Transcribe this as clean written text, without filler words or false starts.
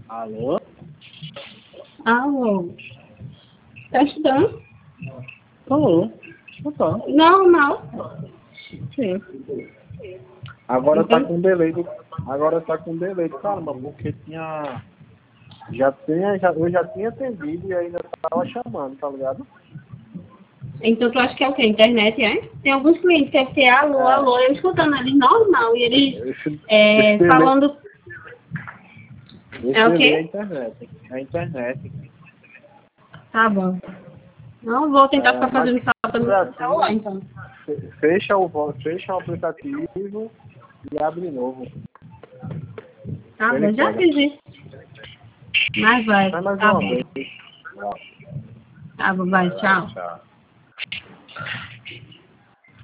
Alô? Alô? Tá estudando? Tô. Tô. Não, não. Sim. Agora tá Então, com delay do... Agora tá com delay do caramba, porque tinha... Eu já tinha atendido e ainda tava chamando, tá ligado? então tu acha que é o quê? Internet, é? Tem alguns clientes que é ter alô, É. alô, eu escutando eles normal e eles Esse delay, falando. esse É o delay é a quê? internet. É a internet. Tá bom. Não vou tentar É, ficar mas fazendo falta no seu celular, assim, então. fecha o aplicativo e abre de novo. Tá Ele bom, já quebra. fiz isso. Mas vai. Vai mais Tá uma bom. vez. Ó, Tá bom, vai, vai, tchau. tchau.